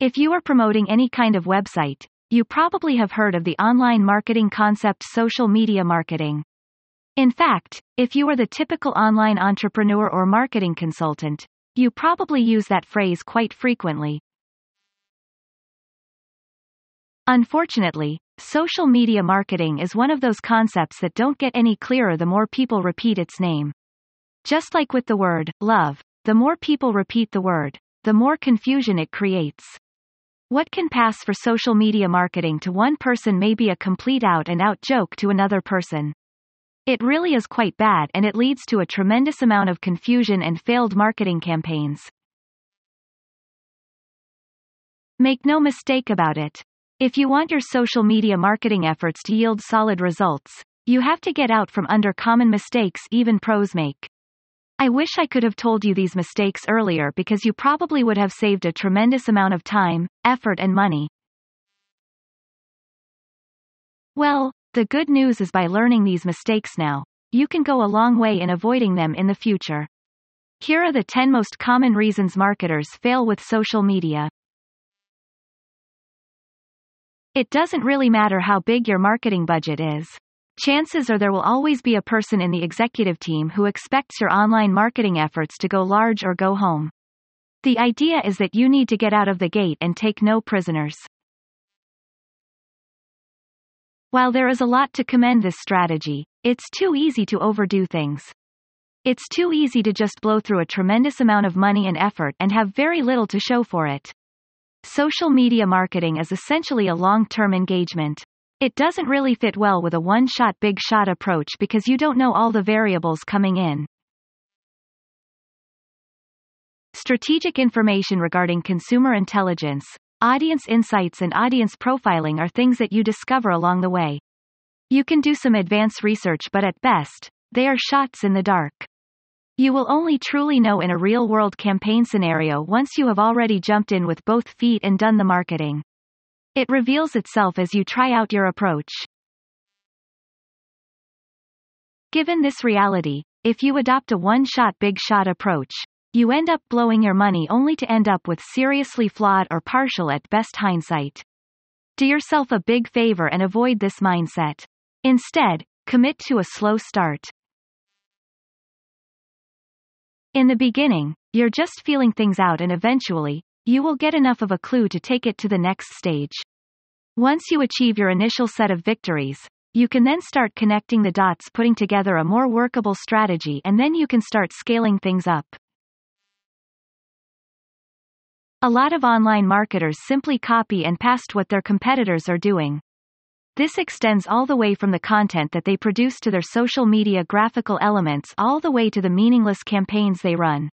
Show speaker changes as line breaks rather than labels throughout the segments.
If you are promoting any kind of website, you probably have heard of the online marketing concept social media marketing. In fact, if you are the typical online entrepreneur or marketing consultant, you probably use that phrase quite frequently. Unfortunately, social media marketing is one of those concepts that don't get any clearer the more people repeat its name. Just like with the word love, the more people repeat the word, the more confusion it creates. What can pass for social media marketing to one person may be a complete out-and-out joke to another person. It really is quite bad, and it leads to a tremendous amount of confusion and failed marketing campaigns. Make no mistake about it. If you want your social media marketing efforts to yield solid results, you have to get out from under common mistakes even pros make. I wish I could have told you these mistakes earlier, because you probably would have saved a tremendous amount of time, effort and money. Well, the good news is by learning these mistakes now, you can go a long way in avoiding them in the future. Here are the 10 most common reasons marketers fail with social media. It doesn't really matter how big your marketing budget is. Chances are there will always be a person in the executive team who expects your online marketing efforts to go large or go home. The idea is that you need to get out of the gate and take no prisoners. While there is a lot to commend this strategy, it's too easy to overdo things. It's too easy to just blow through a tremendous amount of money and effort and have very little to show for it. Social media marketing is essentially a long-term engagement. It doesn't really fit well with a one-shot big shot approach because you don't know all the variables coming in. Strategic information regarding consumer intelligence, audience insights and audience profiling are things that you discover along the way. You can do some advanced research, but at best, they are shots in the dark. You will only truly know in a real-world campaign scenario once you have already jumped in with both feet and done the marketing. It reveals itself as you try out your approach. Given this reality, if you adopt a one-shot big shot approach, you end up blowing your money only to end up with seriously flawed or partial at best hindsight. Do yourself a big favor and avoid this mindset. Instead, commit to a slow start. In the beginning, you're just feeling things out, and eventually, you will get enough of a clue to take it to the next stage. Once you achieve your initial set of victories, you can then start connecting the dots, putting together a more workable strategy, and then you can start scaling things up. A lot of online marketers simply copy and paste what their competitors are doing. This extends all the way from the content that they produce to their social media graphical elements, all the way to the meaningless campaigns they run.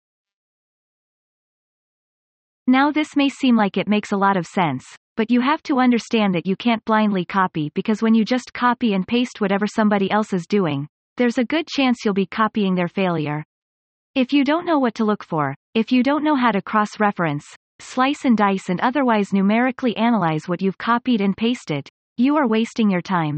Now, this may seem like it makes a lot of sense, but you have to understand that you can't blindly copy, because when you just copy and paste whatever somebody else is doing, there's a good chance you'll be copying their failure. If you don't know what to look for, if you don't know how to cross-reference, slice and dice and otherwise numerically analyze what you've copied and pasted, you are wasting your time.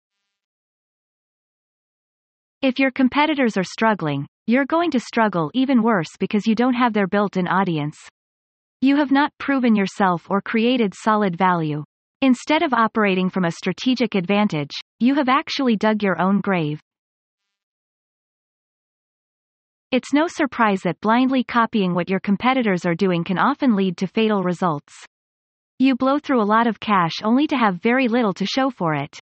If your competitors are struggling, you're going to struggle even worse because you don't have their built-in audience. You have not proven yourself or created solid value. Instead of operating from a strategic advantage, you have actually dug your own grave. It's no surprise that blindly copying what your competitors are doing can often lead to fatal results. You blow through a lot of cash only to have very little to show for it.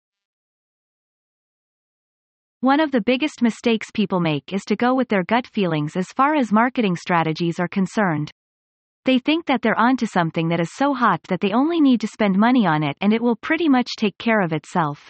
One of the biggest mistakes people make is to go with their gut feelings as far as marketing strategies are concerned. They think that they're onto something that is so hot that they only need to spend money on it and it will pretty much take care of itself.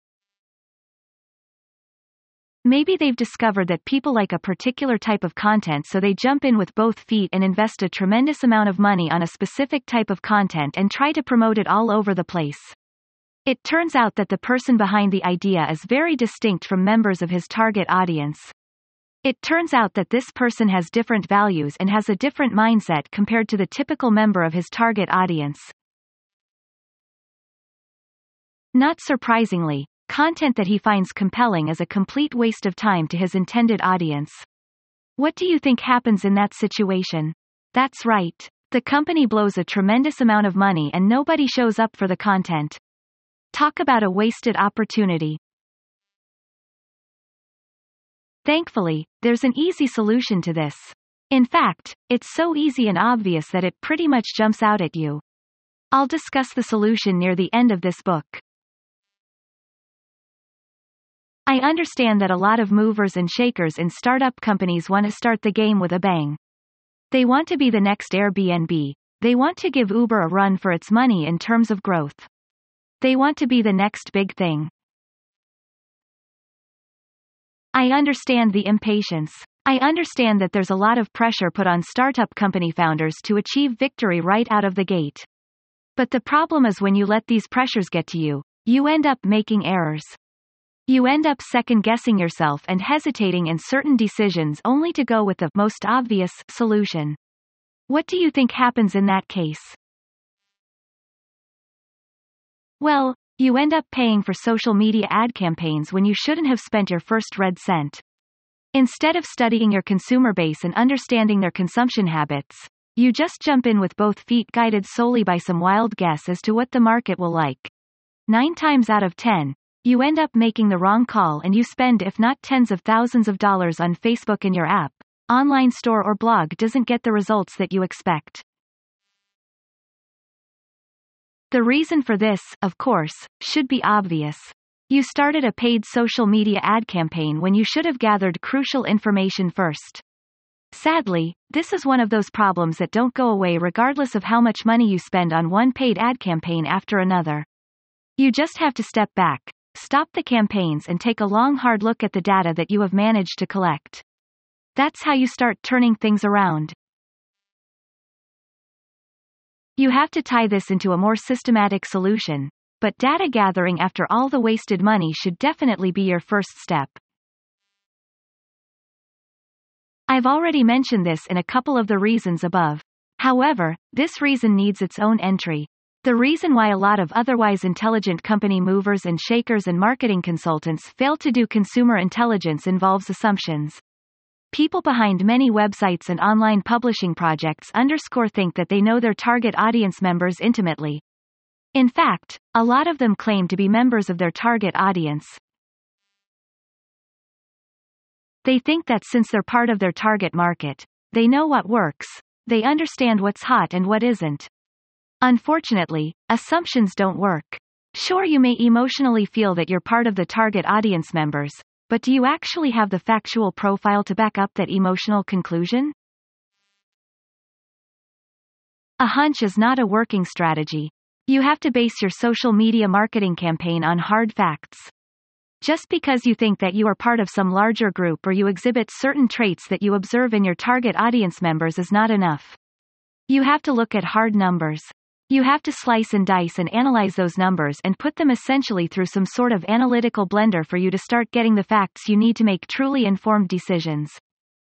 Maybe they've discovered that people like a particular type of content, so they jump in with both feet and invest a tremendous amount of money on a specific type of content and try to promote it all over the place. It turns out that the person behind the idea is very distinct from members of his target audience. It turns out that this person has different values and has a different mindset compared to the typical member of his target audience. Not surprisingly, content that he finds compelling is a complete waste of time to his intended audience. What do you think happens in that situation? That's right. The company blows a tremendous amount of money and nobody shows up for the content. Talk about a wasted opportunity. Thankfully, there's an easy solution to this. In fact, it's so easy and obvious that it pretty much jumps out at you. I'll discuss the solution near the end of this book. I understand that a lot of movers and shakers in startup companies want to start the game with a bang. They want to be the next Airbnb. They want to give Uber a run for its money in terms of growth. They want to be the next big thing. I understand the impatience. I understand that there's a lot of pressure put on startup company founders to achieve victory right out of the gate. But the problem is when you let these pressures get to you, you end up making errors. You end up second-guessing yourself and hesitating in certain decisions only to go with the most obvious solution. What do you think happens in that case? Well, you end up paying for social media ad campaigns when you shouldn't have spent your first red cent. Instead of studying your consumer base and understanding their consumption habits, you just jump in with both feet guided solely by some wild guess as to what the market will like. 9 times out of 10, you end up making the wrong call and you spend if not tens of thousands of dollars on Facebook and your app, online store or blog doesn't get the results that you expect. The reason for this, of course, should be obvious. You started a paid social media ad campaign when you should have gathered crucial information first. Sadly, this is one of those problems that don't go away regardless of how much money you spend on one paid ad campaign after another. You just have to step back, stop the campaigns and take a long hard look at the data that you have managed to collect. That's how you start turning things around. You have to tie this into a more systematic solution, but data gathering after all the wasted money should definitely be your first step. I've already mentioned this in a couple of the reasons above. However, this reason needs its own entry. The reason why a lot of otherwise intelligent company movers and shakers and marketing consultants fail to do consumer intelligence involves assumptions. People behind many websites and online publishing projects think that they know their target audience members intimately. In fact, a lot of them claim to be members of their target audience. They think that since they're part of their target market, they know what works, they understand what's hot and what isn't. Unfortunately, assumptions don't work. Sure, you may emotionally feel that you're part of the target audience members, but do you actually have the factual profile to back up that emotional conclusion? A hunch is not a working strategy. You have to base your social media marketing campaign on hard facts. Just because you think that you are part of some larger group or you exhibit certain traits that you observe in your target audience members is not enough. You have to look at hard numbers. You have to slice and dice and analyze those numbers and put them essentially through some sort of analytical blender for you to start getting the facts you need to make truly informed decisions.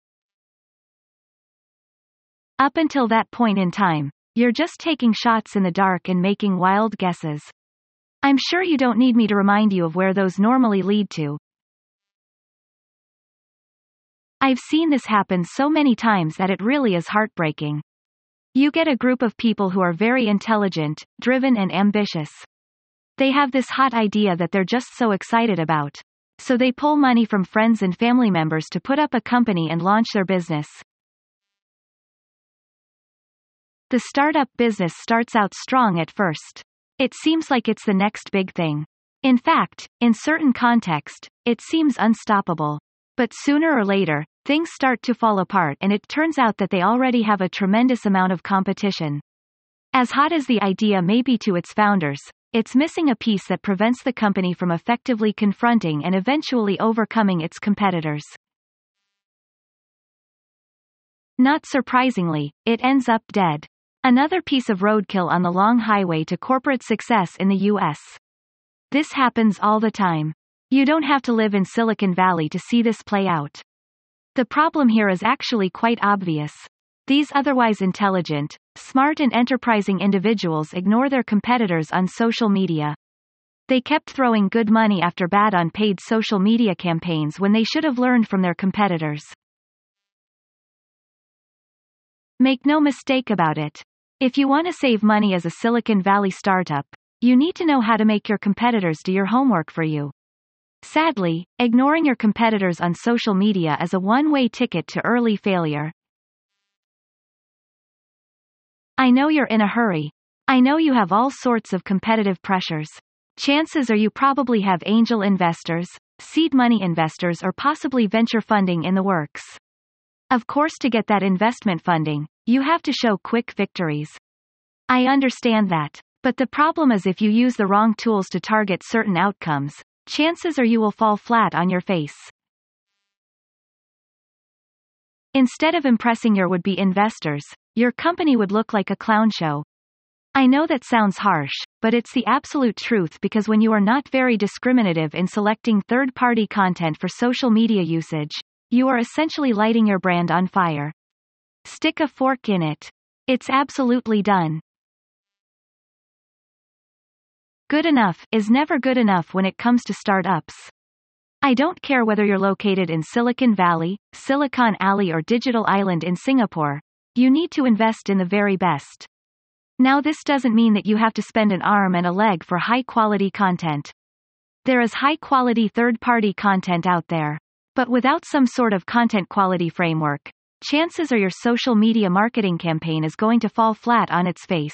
Up until that point in time, you're just taking shots in the dark and making wild guesses. I'm sure you don't need me to remind you of where those normally lead to. I've seen this happen so many times that it really is heartbreaking. You get a group of people who are very intelligent, driven and ambitious. They have this hot idea that they're just so excited about. So they pull money from friends and family members to put up a company and launch their business. The startup business starts out strong at first. It seems like it's the next big thing. In fact, in certain context, it seems unstoppable. But sooner or later, things start to fall apart and it turns out that they already have a tremendous amount of competition. As hot as the idea may be to its founders, it's missing a piece that prevents the company from effectively confronting and eventually overcoming its competitors. Not surprisingly, it ends up dead. Another piece of roadkill on the long highway to corporate success in the U.S. This happens all the time. You don't have to live in Silicon Valley to see this play out. The problem here is actually quite obvious. These otherwise intelligent, smart and enterprising individuals ignore their competitors on social media. They kept throwing good money after bad on paid social media campaigns when they should have learned from their competitors. Make no mistake about it. If you want to save money as a Silicon Valley startup, you need to know how to make your competitors do your homework for you. Sadly, ignoring your competitors on social media is a one-way ticket to early failure. I know you're in a hurry. I know you have all sorts of competitive pressures. Chances are you probably have angel investors, seed money investors, or possibly venture funding in the works. Of course, to get that investment funding, you have to show quick victories. I understand that. But the problem is if you use the wrong tools to target certain outcomes, chances are you will fall flat on your face. Instead of impressing your would-be investors, your company would look like a clown show. I know that sounds harsh, but it's the absolute truth, because when you are not very discriminative in selecting third-party content for social media usage, you are essentially lighting your brand on fire. Stick a fork in it. It's absolutely done. Good enough is never good enough when it comes to startups. I don't care whether you're located in Silicon Valley, Silicon Alley, or Digital Island in Singapore, you need to invest in the very best. Now, this doesn't mean that you have to spend an arm and a leg for high-quality content. There is high-quality third-party content out there. But without some sort of content quality framework, chances are your social media marketing campaign is going to fall flat on its face.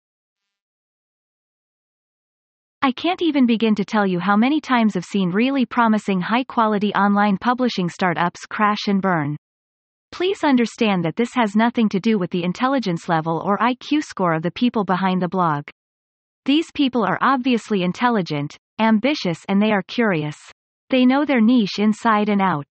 I can't even begin to tell you how many times I've seen really promising high-quality online publishing startups crash and burn. Please understand that this has nothing to do with the intelligence level or IQ score of the people behind the blog. These people are obviously intelligent, ambitious, and they are curious. They know their niche inside and out.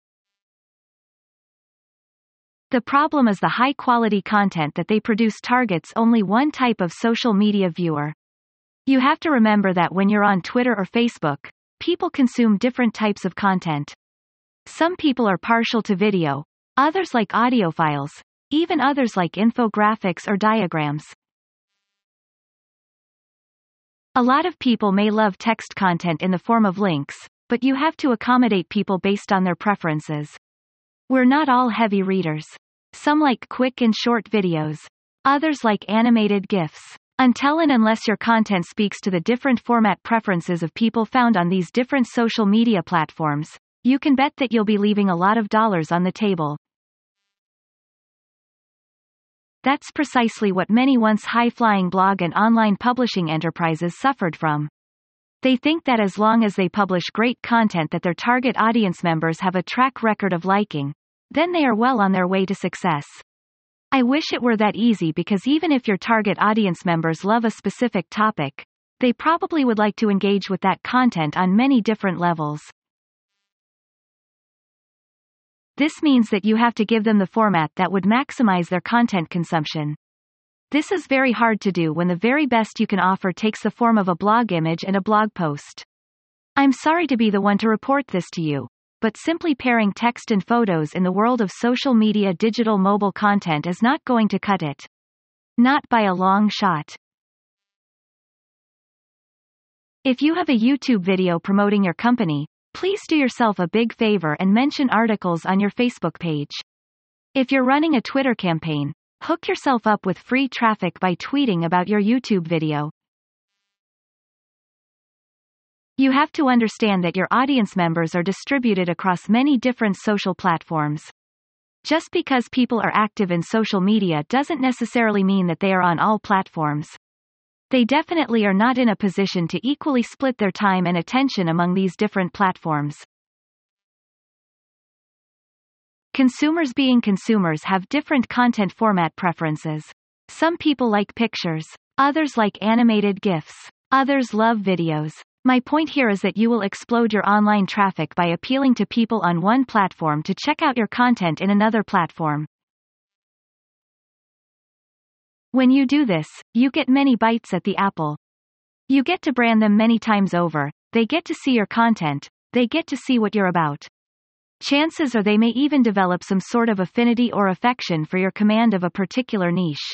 The problem is the high-quality content that they produce targets only one type of social media viewer. You have to remember that when you're on Twitter or Facebook, people consume different types of content. Some people are partial to video, others like audio files, even others like infographics or diagrams. A lot of people may love text content in the form of links, but you have to accommodate people based on their preferences. We're not all heavy readers. Some like quick and short videos. Others like animated GIFs. Until and unless your content speaks to the different format preferences of people found on these different social media platforms, you can bet that you'll be leaving a lot of dollars on the table. That's precisely what many once high-flying blog and online publishing enterprises suffered from. They think that as long as they publish great content that their target audience members have a track record of liking, then they are well on their way to success. I wish it were that easy, because even if your target audience members love a specific topic, they probably would like to engage with that content on many different levels. This means that you have to give them the format that would maximize their content consumption. This is very hard to do when the very best you can offer takes the form of a blog image and a blog post. I'm sorry to be the one to report this to you, but simply pairing text and photos in the world of social media digital mobile content is not going to cut it. Not by a long shot. If you have a YouTube video promoting your company, please do yourself a big favor and mention articles on your Facebook page. If you're running a Twitter campaign, hook yourself up with free traffic by tweeting about your YouTube video. You have to understand that your audience members are distributed across many different social platforms. Just because people are active in social media doesn't necessarily mean that they are on all platforms. They definitely are not in a position to equally split their time and attention among these different platforms. Consumers, being consumers, have different content format preferences. Some people like pictures, others like animated GIFs, others love videos. My point here is that you will explode your online traffic by appealing to people on one platform to check out your content in another platform. When you do this, you get many bites at the apple. You get to brand them many times over, they get to see your content, they get to see what you're about. Chances are they may even develop some sort of affinity or affection for your command of a particular niche.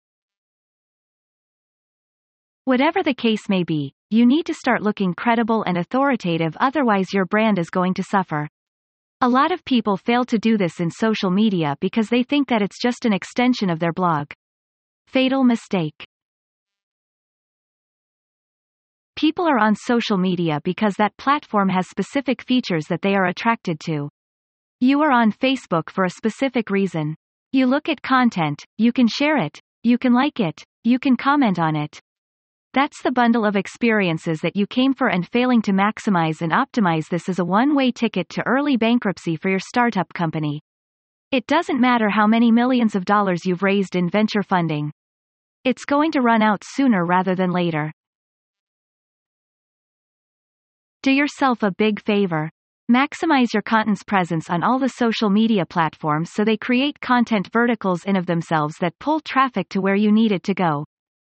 Whatever the case may be, you need to start looking credible and authoritative, otherwise your brand is going to suffer. A lot of people fail to do this in social media because they think that it's just an extension of their blog. Fatal mistake. People are on social media because that platform has specific features that they are attracted to. You are on Facebook for a specific reason. You look at content, you can share it, you can like it, you can comment on it. That's the bundle of experiences that you came for, and failing to maximize and optimize this is a one-way ticket to early bankruptcy for your startup company. It doesn't matter how many millions of dollars you've raised in venture funding. It's going to run out sooner rather than later. Do yourself a big favor. Maximize your content's presence on all the social media platforms so they create content verticals in of themselves that pull traffic to where you need it to go.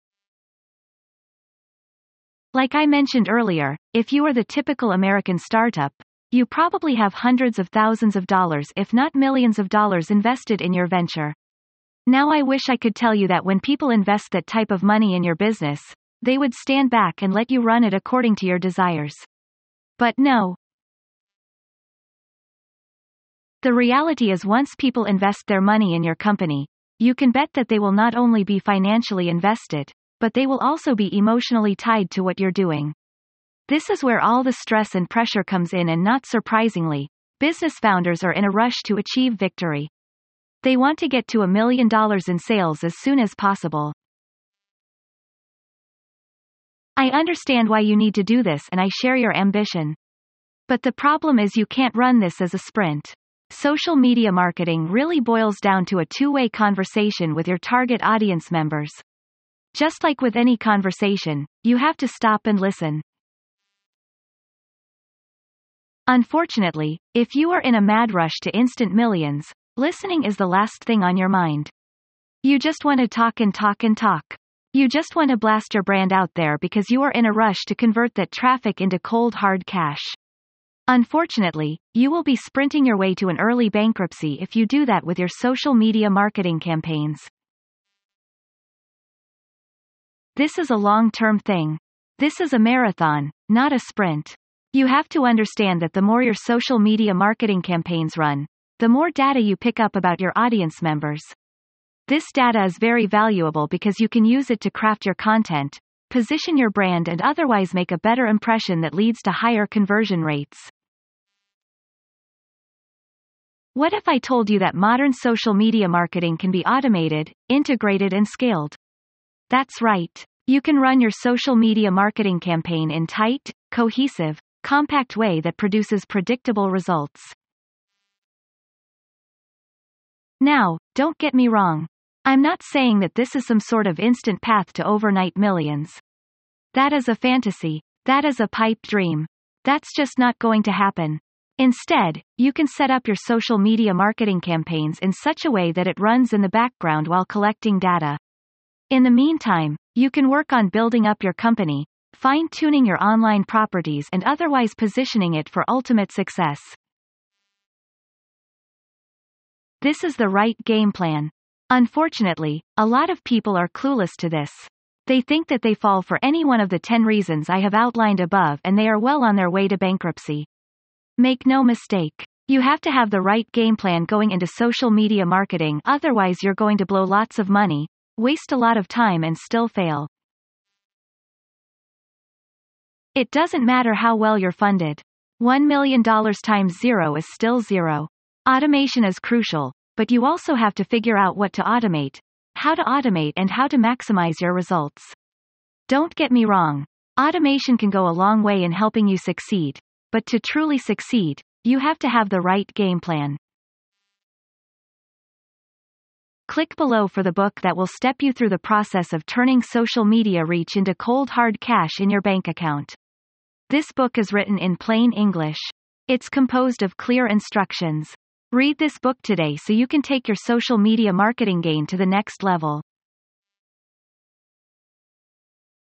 Like I mentioned earlier, if you are the typical American startup, you probably have hundreds of thousands of dollars if not millions of dollars invested in your venture. Now I wish I could tell you that when people invest that type of money in your business, they would stand back and let you run it according to your desires. But no. The reality is, once people invest their money in your company, you can bet that they will not only be financially invested, but they will also be emotionally tied to what you're doing. This is where all the stress and pressure comes in, and not surprisingly, business founders are in a rush to achieve victory. They want to get to $1 million in sales as soon as possible. I understand why you need to do this, and I share your ambition. But the problem is, you can't run this as a sprint. Social media marketing really boils down to a two-way conversation with your target audience members. Just like with any conversation, you have to stop and listen. Unfortunately, if you are in a mad rush to instant millions, listening is the last thing on your mind. You just want to talk and talk and talk. You just want to blast your brand out there because you are in a rush to convert that traffic into cold hard cash. Unfortunately, you will be sprinting your way to an early bankruptcy if you do that with your social media marketing campaigns. This is a long-term thing. This is a marathon, not a sprint. You have to understand that the more your social media marketing campaigns run, the more data you pick up about your audience members. This data is very valuable because you can use it to craft your content, position your brand, and otherwise make a better impression that leads to higher conversion rates. What if I told you that modern social media marketing can be automated, integrated, and scaled? That's right. You can run your social media marketing campaign in tight, cohesive, compact way that produces predictable results. Now, don't get me wrong. I'm not saying that this is some sort of instant path to overnight millions. That is a fantasy. That is a pipe dream. That's just not going to happen. Instead, you can set up your social media marketing campaigns in such a way that it runs in the background while collecting data. In the meantime, you can work on building up your company, fine-tuning your online properties, and otherwise positioning it for ultimate success. This is the right game plan. Unfortunately, a lot of people are clueless to this. They think that they fall for any one of the 10 reasons I have outlined above and they are well on their way to bankruptcy. Make no mistake. You have to have the right game plan going into social media marketing, otherwise you're going to blow lots of money, waste a lot of time, and still fail. It doesn't matter how well you're funded. $1 million times zero is still zero. Automation is crucial, but you also have to figure out what to automate, how to automate, and how to maximize your results. Don't get me wrong. Automation can go a long way in helping you succeed, but to truly succeed, you have to have the right game plan. Click below for the book that will step you through the process of turning social media reach into cold hard cash in your bank account. This book is written in plain English. It's composed of clear instructions. Read this book today so you can take your social media marketing game to the next level.